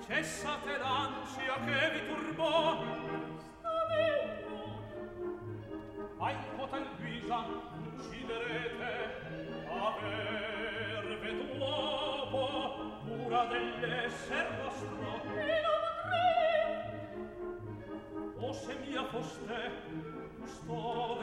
cessate l'ansia che vi turbò. Sta bello. Ai potel Luisa ucciderete, averve d'uopo cura dell'esser vostro. E non potrei. O se mia foste, sto